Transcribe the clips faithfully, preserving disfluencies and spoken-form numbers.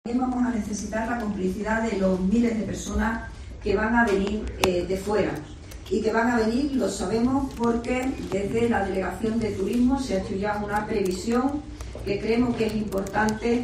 También vamos a necesitar la complicidad de los miles de personas que van a venir eh, de fuera y que van a venir, lo sabemos, porque desde la Delegación de Turismo se ha hecho ya una previsión que creemos que es importante,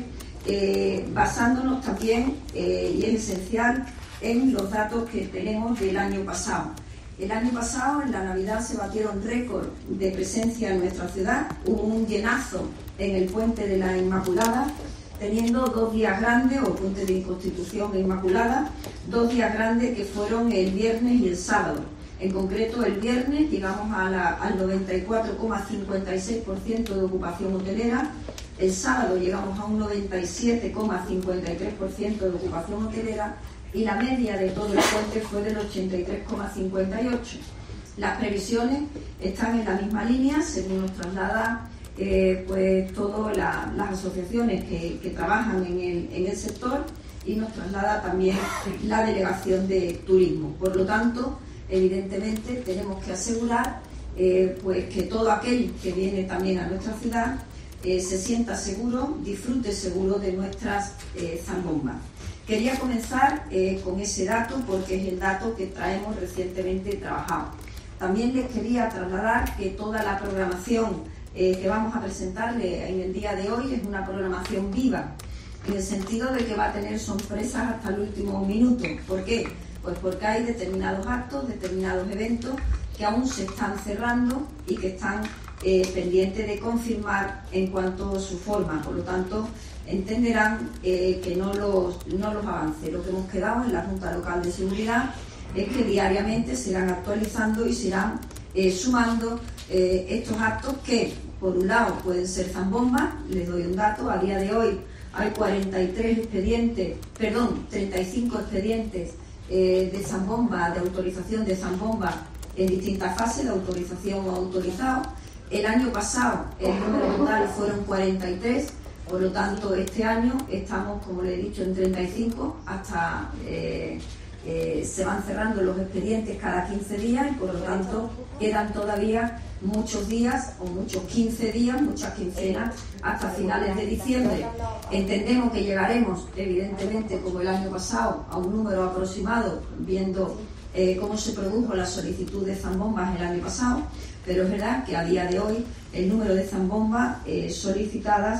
eh, basándonos también, eh, y es esencial, en los datos que tenemos del año pasado. El año pasado, en la Navidad, se batieron récord de presencia en nuestra ciudad, hubo un llenazo en el Puente de la Inmaculada, teniendo dos días grandes, o Puente de Constitución e Inmaculada, dos días grandes que fueron el viernes y el sábado. En concreto, el viernes llegamos a la, al noventa y cuatro coma cincuenta y seis por ciento de ocupación hotelera, el sábado llegamos a un noventa y siete coma cincuenta y tres por ciento de ocupación hotelera y la media de todo el puente fue del ochenta y tres coma cincuenta y ocho por ciento. Las previsiones están en la misma línea, según nos traslada Eh, pues todas la, las asociaciones que, que trabajan en el, en el sector, y nos traslada también la Delegación de Turismo. Por lo tanto, evidentemente tenemos que asegurar eh, pues que todo aquel que viene también a nuestra ciudad eh, se sienta seguro, disfrute seguro de nuestras eh, zambombas. Quería comenzar eh, con ese dato porque es el dato que traemos recientemente trabajado. También les quería trasladar que toda la programación Eh, que vamos a presentarle en el día de hoy es una programación viva, en el sentido de que va a tener sorpresas hasta el último minuto. ¿Por qué? Pues porque hay determinados actos, determinados eventos que aún se están cerrando y que están eh, pendientes de confirmar en cuanto a su forma. Por lo tanto, entenderán eh, que no los, no los avance. Lo que hemos quedado en la Junta Local de Seguridad es que diariamente se irán actualizando y se irán eh, sumando eh, estos actos que, por un lado, pueden ser zambombas. Les doy un dato: a día de hoy hay cuarenta y tres expedientes, perdón, treinta y cinco expedientes eh, de zambomba, de autorización de zambomba en distintas fases, de autorización o autorizado. El año pasado el número total fueron cuarenta y tres, por lo tanto este año estamos, como le he dicho, en treinta y cinco, hasta eh, eh, se van cerrando los expedientes cada quince días y por lo tanto quedan todavía muchos días, o muchos quince días, muchas quincenas, hasta finales de diciembre. Entendemos que llegaremos, evidentemente, como el año pasado, a un número aproximado, viendo eh, cómo se produjo la solicitud de zambombas el año pasado, pero es verdad que a día de hoy el número de zambombas eh, solicitadas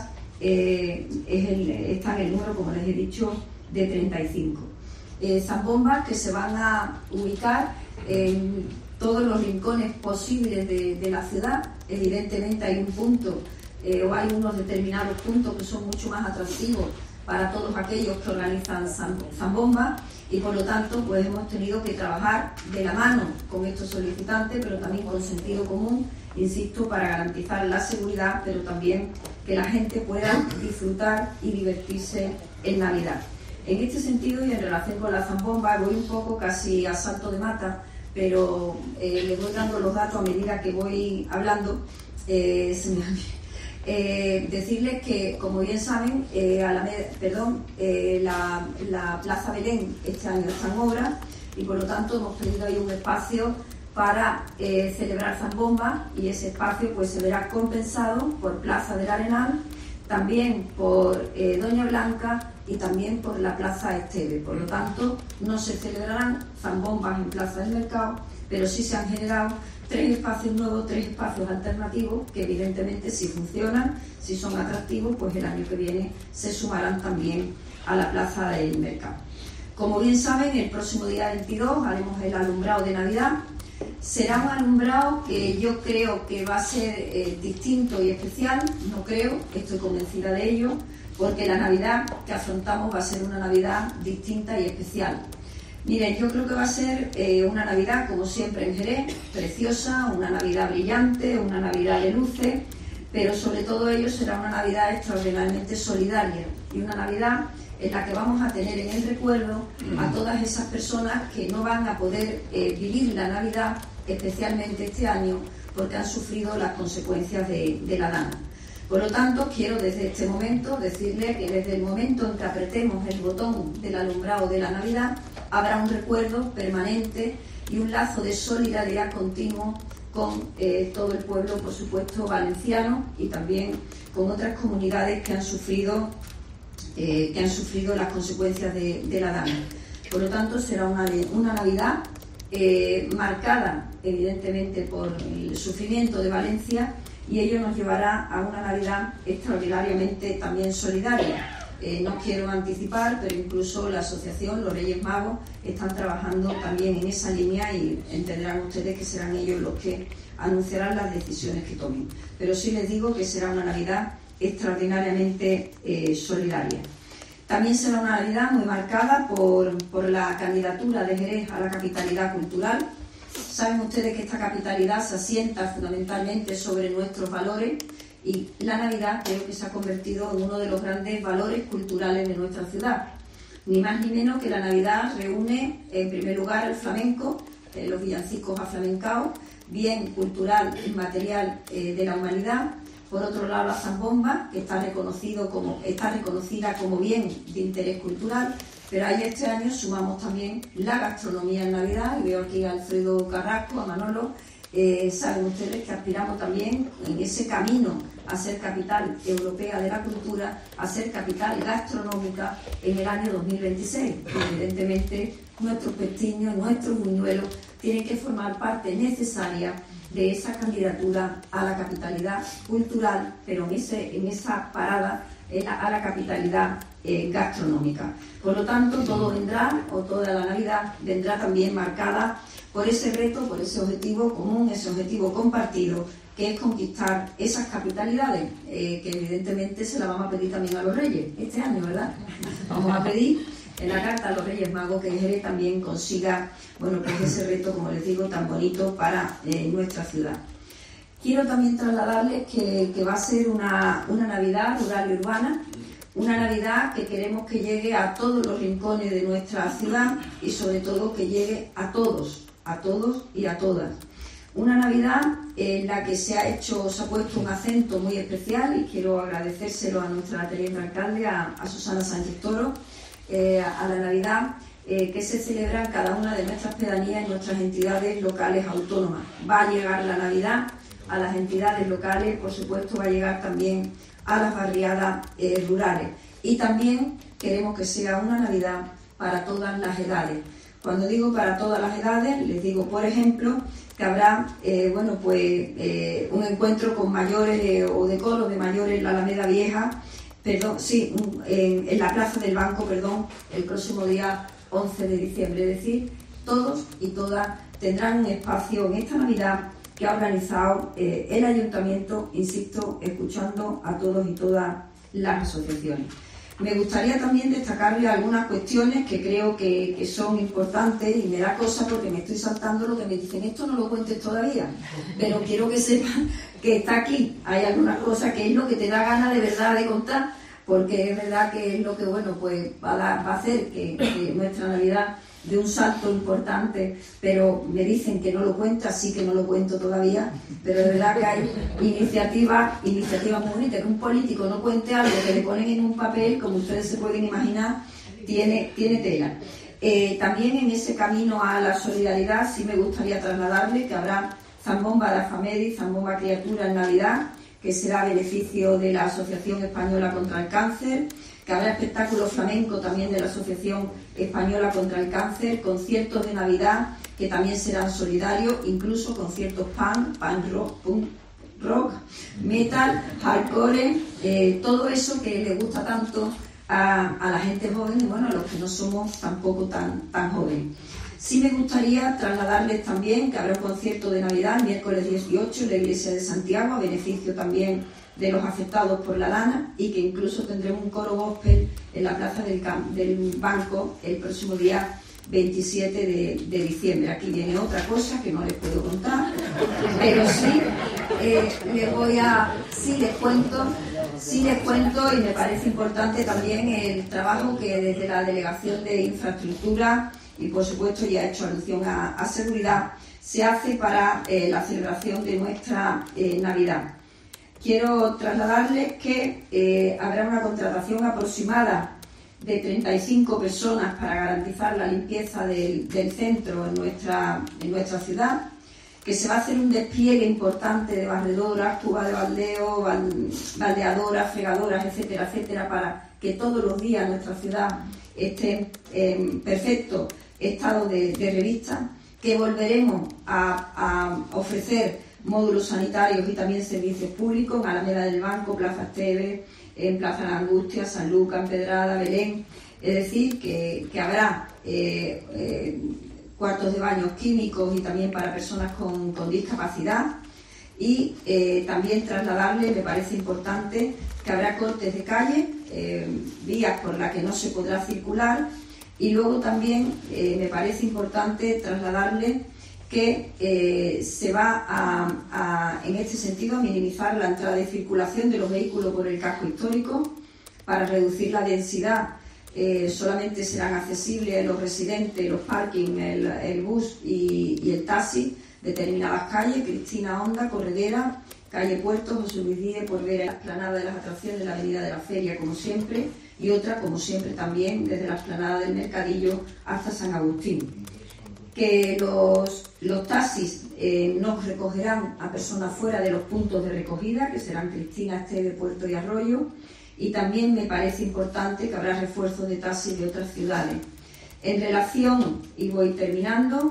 eh, es el, está en el número, como les he dicho, de treinta y cinco. Eh, zambombas que se van a ubicar en todos los rincones posibles de, de la ciudad. Evidentemente hay un punto eh, o hay unos determinados puntos que son mucho más atractivos para todos aquellos que organizan zambombas y por lo tanto pues hemos tenido que trabajar de la mano con estos solicitantes, pero también con sentido común, insisto, para garantizar la seguridad, pero también que la gente pueda disfrutar y divertirse en Navidad. En este sentido, y en relación con la zambomba, voy un poco casi a salto de mata, pero eh, les voy dando los datos a medida que voy hablando. Eh, se me eh, decirles que, como bien saben, eh, a la, perdón, eh, la, la Plaza Belén este año está en obra y por lo tanto hemos tenido ahí un espacio para eh, celebrar zambomba, y ese espacio pues se verá compensado por Plaza del Arenal, también por eh, Doña Blanca y también por la Plaza Esteve. Por lo tanto, no se celebrarán zambombas en Plaza del Mercado, pero sí se han generado tres espacios nuevos, tres espacios alternativos que evidentemente, si funcionan, si son atractivos, pues el año que viene se sumarán también a la Plaza del Mercado. Como bien saben, el próximo día veintidós haremos el alumbrado de Navidad. Será un alumbrado que yo creo que va a ser eh, distinto y especial. No creo, estoy convencida de ello, porque la Navidad que afrontamos va a ser una Navidad distinta y especial. Miren, yo creo que va a ser eh, una Navidad, como siempre en Jerez, preciosa, una Navidad brillante, una Navidad de luces, pero sobre todo ello será una Navidad extraordinariamente solidaria y una Navidad en la que vamos a tener en el recuerdo a todas esas personas que no van a poder eh, vivir la Navidad, especialmente este año, porque han sufrido las consecuencias de, de la dana. Por lo tanto, quiero desde este momento decirles que desde el momento en que apretemos el botón del alumbrado de la Navidad, habrá un recuerdo permanente y un lazo de solidaridad continuo con eh, todo el pueblo, por supuesto, valenciano, y también con otras comunidades que han sufrido eh, que han sufrido las consecuencias de, de la Dana. Por lo tanto, será una, una Navidad eh, marcada, evidentemente, por el sufrimiento de Valencia, y ello nos llevará a una Navidad extraordinariamente también solidaria. Eh, no quiero anticipar, pero incluso la asociación, los Reyes Magos, están trabajando también en esa línea y entenderán ustedes que serán ellos los que anunciarán las decisiones que tomen. Pero sí les digo que será una Navidad extraordinariamente eh, solidaria. También será una Navidad muy marcada por, por la candidatura de Jerez a la capitalidad cultural. Saben ustedes que esta capitalidad se asienta fundamentalmente sobre nuestros valores, y la Navidad creo que se ha convertido en uno de los grandes valores culturales de nuestra ciudad. Ni más ni menos que la Navidad reúne, en primer lugar, el flamenco, eh, los villancicos aflamencaos, bien cultural y material eh, de la humanidad. Por otro lado, la zambomba, que está, reconocido como, está reconocida como bien de interés cultural, pero ahí este año sumamos también la gastronomía en Navidad, y veo aquí a Alfredo Carrasco, a Manolo. Eh, saben ustedes que aspiramos también en ese camino a ser capital europea de la cultura, a ser capital gastronómica en el año dos mil veintiséis. Y evidentemente nuestros pestiños, nuestros buñuelos tienen que formar parte necesaria de esa candidatura a la capitalidad cultural, pero en, ese, en esa parada en la, a la capitalidad eh, gastronómica. Por lo tanto, todo vendrá, o toda la Navidad vendrá también marcada por ese reto, por ese objetivo común, ese objetivo compartido, que es conquistar esas capitalidades, eh, que evidentemente se la vamos a pedir también a los Reyes, este año, ¿verdad? Vamos a pedir en la carta a los Reyes Magos que Jerez también consiga, bueno, pues ese reto, como les digo, tan bonito para eh, nuestra ciudad. Quiero también trasladarles que, que va a ser una, una Navidad rural y urbana, una Navidad que queremos que llegue a todos los rincones de nuestra ciudad y sobre todo que llegue a todos, a todos y a todas. Una Navidad en la que se ha hecho, se ha puesto un acento muy especial, y quiero agradecérselo a nuestra teniente alcalde, a, a Susana Sánchez Toro, eh, a, a la Navidad eh, que se celebra en cada una de nuestras pedanías y nuestras entidades locales autónomas. Va a llegar la Navidad a las entidades locales, por supuesto va a llegar también a las barriadas eh, rurales, y también queremos que sea una Navidad para todas las edades. Cuando digo para todas las edades, les digo, por ejemplo, que habrá eh, bueno, pues, eh, un encuentro con mayores eh, o de coros de mayores en la Alameda Vieja, perdón, sí, un, en, en la Plaza del Banco, perdón, el próximo día once de diciembre. Es decir, todos y todas tendrán un espacio en esta Navidad que ha organizado eh, el Ayuntamiento, insisto, escuchando a todos y todas las asociaciones. Me gustaría también destacarle algunas cuestiones que creo que, que son importantes, y me da cosa porque me estoy saltando lo que me dicen, esto no lo cuentes todavía, pero quiero que sepan que está aquí. Hay algunas cosas que es lo que te da ganas de verdad de contar, porque es verdad que es lo que, bueno, pues va a, dar, va a hacer que, que nuestra Navidad de un salto importante, pero me dicen que no lo cuenta, sí que no lo cuento todavía, pero de verdad que hay iniciativas, iniciativas muy bonitas. Que un político no cuente algo que le ponen en un papel, como ustedes se pueden imaginar, tiene, tiene tela. Eh, también en ese camino a la solidaridad sí me gustaría trasladarle que habrá zambomba de Afamedi, zambomba criatura en Navidad, que será a beneficio de la Asociación Española contra el Cáncer, que habrá espectáculo flamenco también de la Asociación Española contra el Cáncer, conciertos de Navidad que también serán solidarios, incluso conciertos punk, punk rock, punk rock, metal, hardcore, eh, todo eso que le gusta tanto a, a la gente joven y bueno, a los que no somos tampoco tan, tan jóvenes. Sí me gustaría trasladarles también que habrá un concierto de Navidad el miércoles dieciocho en la Iglesia de Santiago, a beneficio también de los afectados por la Dana, y que incluso tendremos un coro gospel en la Plaza del, del Banco el próximo día veintisiete de diciembre. Aquí viene otra cosa que no les puedo contar, pero sí eh, les voy a, sí les cuento, sí les cuento y me parece importante también el trabajo que desde la Delegación de Infraestructura y por supuesto ya he hecho alusión a, a seguridad, se hace para eh, la celebración de nuestra eh, Navidad. Quiero trasladarles que eh, habrá una contratación aproximada de treinta y cinco personas para garantizar la limpieza del, del centro en nuestra, en nuestra ciudad, que se va a hacer un despliegue importante de barredoras, cubas de baldeo, baldeadoras, fregadoras, etcétera, etcétera, para que todos los días nuestra ciudad esté en perfecto estado de, de revista, que volveremos a, a ofrecer módulos sanitarios y también servicios públicos en Alameda del Banco, Plaza Esteves, en Plaza La Angustia, San Lucas, Empedrada, Belén. Es decir, que, que habrá eh, eh, cuartos de baños químicos y también para personas con, con discapacidad. Y eh, también trasladarle, me parece importante, que habrá cortes de calle, eh, vías por las que no se podrá circular. Y luego también eh, me parece importante trasladarle que eh, se va a, a, en este sentido, a minimizar la entrada y circulación de los vehículos por el casco histórico para reducir la densidad. Eh, solamente serán accesibles los residentes, los parkings, el, el bus y, y el taxi, determinadas calles: Cristina Honda, Corredera, calle Puerto, José Luis Díez, por ver la explanada de las atracciones de la Avenida de la Feria, como siempre, y otra, como siempre, también desde la explanada del Mercadillo hasta San Agustín. Que los, los taxis eh, nos recogerán a personas fuera de los puntos de recogida, que serán Cristina, Esteves, Puerto y Arroyo, y también me parece importante que habrá refuerzos de taxis de otras ciudades. En relación, y voy terminando,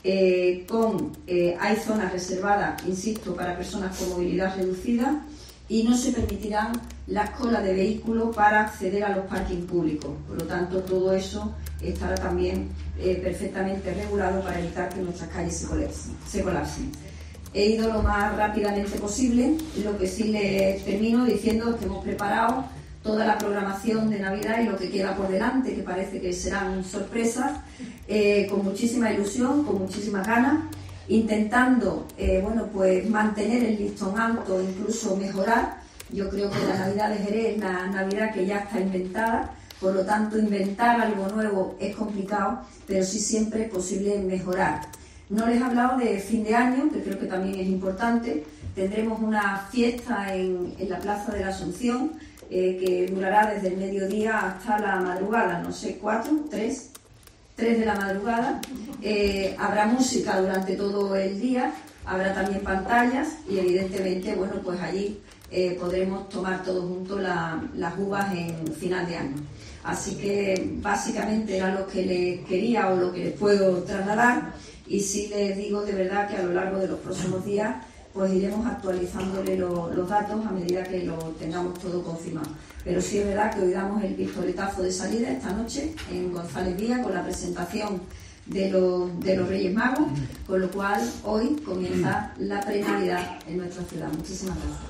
eh, con eh, hay zonas reservadas, insisto, para personas con movilidad reducida, y no se permitirán las colas de vehículos para acceder a los parkings públicos. Por lo tanto, todo eso estará también eh, perfectamente regulado para evitar que nuestras calles se colapsen, se colapsen. He ido lo más rápidamente posible, lo que sí les termino diciendo que hemos preparado toda la programación de Navidad y lo que queda por delante, que parece que serán sorpresas, eh, con muchísima ilusión, con muchísimas ganas, intentando eh, bueno, pues mantener el listón alto, incluso mejorar. Yo creo que la Navidad de Jerez es la Navidad que ya está inventada, por lo tanto inventar algo nuevo es complicado, pero sí siempre es posible mejorar. No les he hablado de fin de año, que creo que también es importante. Tendremos una fiesta en, en la Plaza de la Asunción, eh, que durará desde el mediodía hasta la madrugada, no sé, cuatro, tres, tres de la madrugada. Eh, habrá música durante todo el día, habrá también pantallas y evidentemente, bueno, pues allí eh, podremos tomar todos juntos la, las uvas en final de año. Así que básicamente era lo que les quería o lo que les puedo trasladar, y sí les digo de verdad que a lo largo de los próximos días pues iremos actualizándole lo, los datos a medida que lo tengamos todo confirmado. Pero sí es verdad que hoy damos el pistoletazo de salida esta noche en González Vía con la presentación de los, de los Reyes Magos, con lo cual hoy comienza la pre-Navidad en nuestra ciudad. Muchísimas gracias.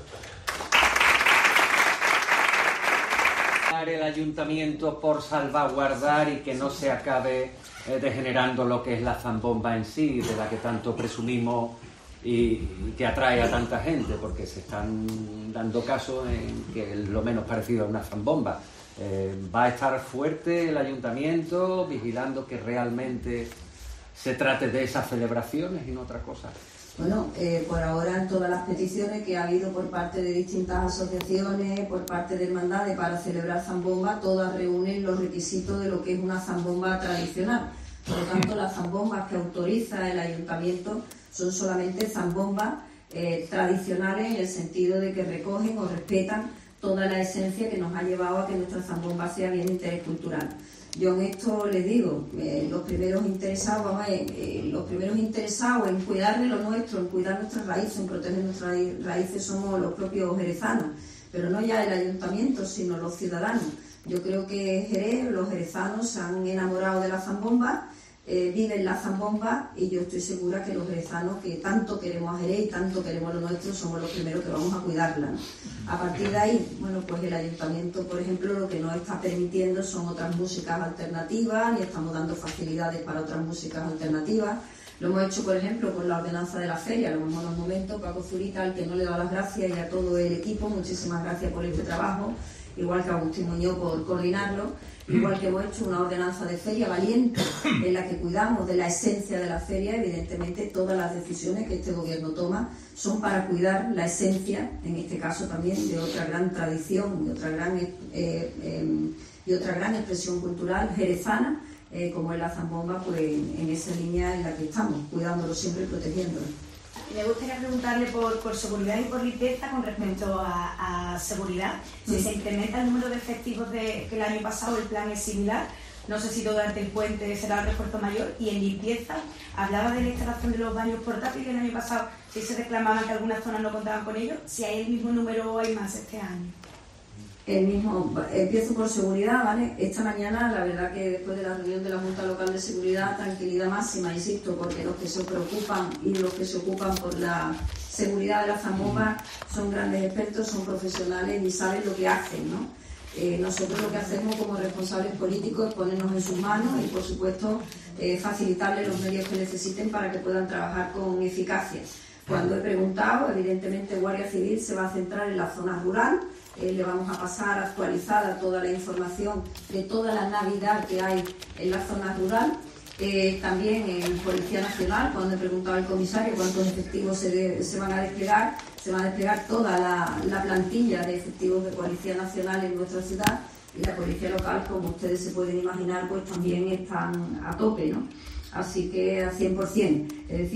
El ayuntamiento por salvaguardar y que no se acabe eh, degenerando lo que es la zambomba en sí, de la que tanto presumimos y, y que atrae a tanta gente, porque se están dando casos en que es lo menos parecido a una zambomba. Eh, va a estar fuerte el ayuntamiento vigilando que realmente se trate de esas celebraciones y no otra cosa. Bueno, eh, por ahora en todas las peticiones que ha habido por parte de distintas asociaciones, por parte de hermandades para celebrar zambomba, todas reúnen los requisitos de lo que es una zambomba tradicional. Por lo tanto, las zambombas que autoriza el ayuntamiento son solamente zambombas eh, tradicionales, en el sentido de que recogen o respetan toda la esencia que nos ha llevado a que nuestra zambomba sea bien de interés cultural. Yo en esto les digo, eh, los primeros interesados, vamos, eh, eh, los primeros interesados en cuidar de lo nuestro, en cuidar nuestras raíces, en proteger nuestras raíces, somos los propios jerezanos, pero no ya el ayuntamiento, sino los ciudadanos. Yo creo que Jerez, los jerezanos se han enamorado de la zambomba, eh, viven la zambomba, y yo estoy segura que los jerezanos, que tanto queremos a Jerez y tanto queremos lo nuestro, somos los primeros que vamos a cuidarla, ¿no? A partir de ahí, bueno, pues el ayuntamiento, por ejemplo, lo que nos está permitiendo son otras músicas alternativas, y estamos dando facilidades para otras músicas alternativas. Lo hemos hecho, por ejemplo, con la ordenanza de la feria. A lo mejor en un momento, Paco Zurita, al que no le da las gracias, y a todo el equipo, muchísimas gracias por este trabajo, igual que a Agustín Muñoz por coordinarlo, igual que hemos hecho una ordenanza de feria valiente en la que cuidamos de la esencia de la feria. Evidentemente todas las decisiones que este gobierno toma son para cuidar la esencia, en este caso también, de otra gran tradición, de otra gran, eh, eh, de otra gran expresión cultural jerezana, eh, como es la zambomba, pues en esa línea en la que estamos, cuidándolo siempre y protegiéndolo. Me gustaría preguntarle por, por seguridad y por limpieza con respecto a, a seguridad. Si se incrementa el número de efectivos de, que el año pasado, el plan es similar. No sé si durante el puente será el refuerzo mayor. Y en limpieza, hablaba de la instalación de los baños portátiles el año pasado. Si se reclamaba que algunas zonas no contaban con ellos, si hay el mismo número o hay más este año. El mismo, empiezo por seguridad, ¿vale? Esta mañana, la verdad que después de la reunión de la Junta Local de Seguridad, tranquilidad máxima, insisto, porque los que se preocupan y los que se ocupan por la seguridad de las zambombas son grandes expertos, son profesionales y saben lo que hacen, ¿no? Eh, nosotros lo que hacemos como responsables políticos es ponernos en sus manos y, por supuesto, eh, facilitarles los medios que necesiten para que puedan trabajar con eficacia. Cuando he preguntado, evidentemente Guardia Civil se va a centrar en la zona rural. Eh, le vamos a pasar actualizada toda la información de toda la Navidad que hay en la zona rural. Eh, también en Policía Nacional, cuando he preguntado al comisario cuántos efectivos se, de, se van a desplegar, se va a desplegar toda la, la plantilla de efectivos de Policía Nacional en nuestra ciudad, y la Policía Local, como ustedes se pueden imaginar, pues también están a tope, ¿no? Así que al cien por cien. Es decir,